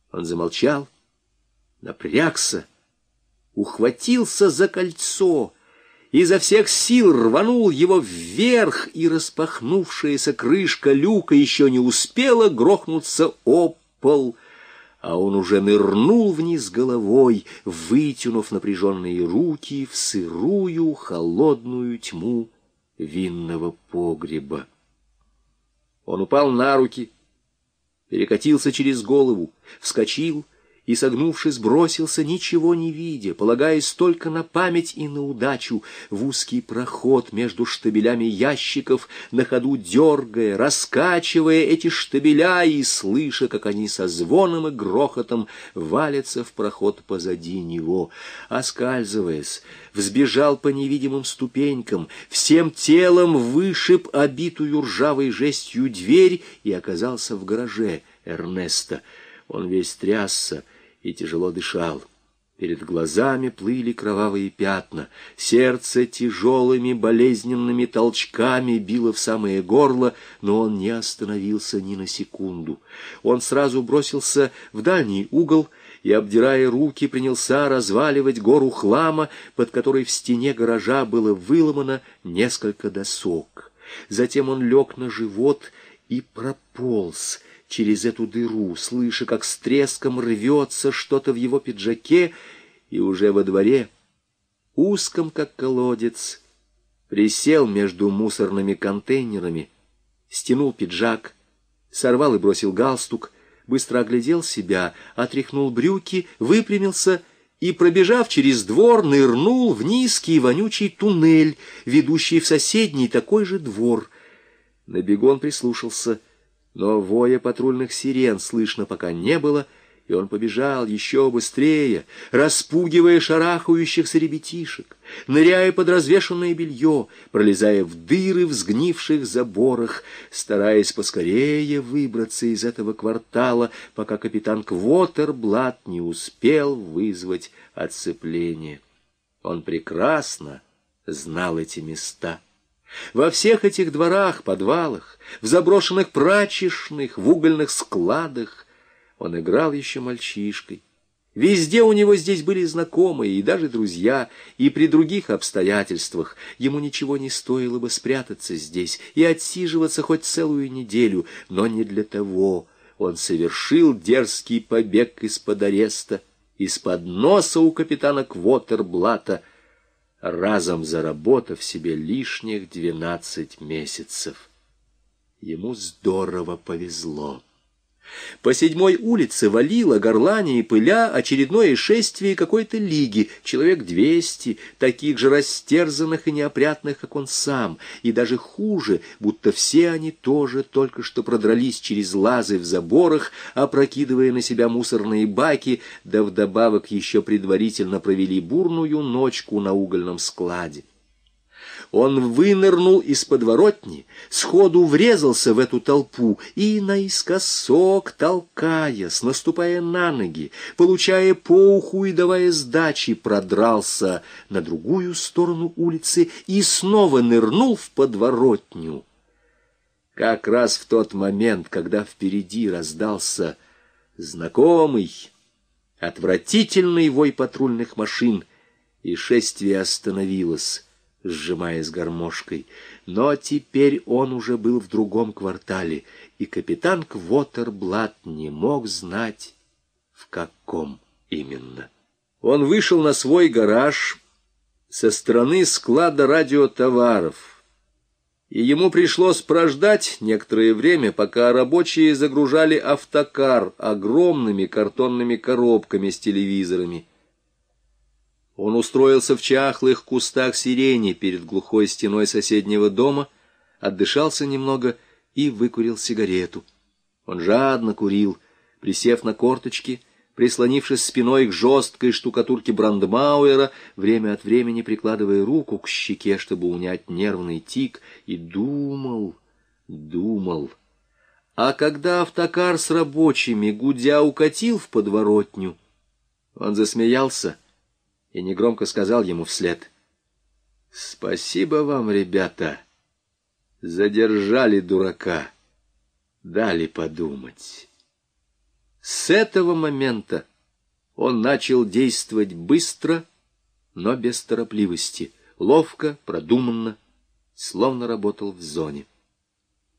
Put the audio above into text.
Он замолчал, напрягся, ухватился за кольцо, изо всех сил рванул его вверх, и распахнувшаяся крышка люка еще не успела грохнуться об пол, а он уже нырнул вниз головой, вытянув напряженные руки в сырую холодную тьму винного погреба. Он упал на руки, перекатился через голову, вскочил и, согнувшись, бросился, ничего не видя, полагаясь только на память и на удачу, в узкий проход между штабелями ящиков, на ходу дергая, раскачивая эти штабеля и слыша, как они со звоном и грохотом валятся в проход позади него. Оскальзываясь, взбежал по невидимым ступенькам, всем телом вышиб обитую ржавой жестью дверь и оказался в гараже Эрнеста. Он весь трясся и тяжело дышал. Перед глазами плыли кровавые пятна. Сердце тяжелыми болезненными толчками било в самое горло, но он не остановился ни на секунду. Он сразу бросился в дальний угол и, обдирая руки, принялся разваливать гору хлама, под которой в стене гаража было выломано несколько досок. Затем он лег на живот и прополз через эту дыру, слыша, как с треском рвется что-то в его пиджаке, и уже во дворе, узком как колодец, присел между мусорными контейнерами, стянул пиджак, сорвал и бросил галстук, быстро оглядел себя, отряхнул брюки, выпрямился и, пробежав через двор, нырнул в низкий вонючий туннель, ведущий в соседний такой же двор. На бегу он прислушался, но воя патрульных сирен слышно пока не было, и он побежал еще быстрее, распугивая шарахающихся ребятишек, ныряя под развешанное белье, пролезая в дыры в сгнивших заборах, стараясь поскорее выбраться из этого квартала, пока капитан Квотерблат не успел вызвать оцепление. Он прекрасно знал эти места. Во всех этих дворах, подвалах, в заброшенных прачечных, в угольных складах он играл еще мальчишкой. Везде у него здесь были знакомые и даже друзья, и при других обстоятельствах ему ничего не стоило бы спрятаться здесь и отсиживаться хоть целую неделю, но не для того он совершил дерзкий побег из-под ареста, из-под носа у капитана Квотерблата, разом заработав себе лишних 12 месяцев. Ему здорово повезло. По 7-й улице валило, горланя и пыля, очередное шествие какой-то лиги, человек 200, таких же растерзанных и неопрятных, как он сам, и даже хуже, будто все они тоже только что продрались через лазы в заборах, опрокидывая на себя мусорные баки, да вдобавок еще предварительно провели бурную ночку на угольном складе. Он вынырнул из подворотни, сходу врезался в эту толпу и, наискосок толкаясь, наступая на ноги, получая по уху и давая сдачи, продрался на другую сторону улицы и снова нырнул в подворотню. Как раз в тот момент, когда впереди раздался знакомый, отвратительный вой патрульных машин, и шествие остановилось, сжимаясь гармошкой. Но теперь он уже был в другом квартале, и капитан Квотерблат не мог знать, в каком именно. Он вышел на свой гараж со стороны склада радиотоваров, и ему пришлось прождать некоторое время, пока рабочие загружали автокар огромными картонными коробками с телевизорами. Он устроился в чахлых кустах сирени перед глухой стеной соседнего дома, отдышался немного и выкурил сигарету. Он жадно курил, присев на корточки, прислонившись спиной к жесткой штукатурке Брандмауэра, время от времени прикладывая руку к щеке, чтобы унять нервный тик, и думал. А когда автокар с рабочими, гудя, укатил в подворотню, он засмеялся и негромко сказал ему вслед: «Спасибо вам, ребята, задержали дурака, дали подумать». С этого момента он начал действовать быстро, но без торопливости, ловко, продуманно, словно работал в зоне.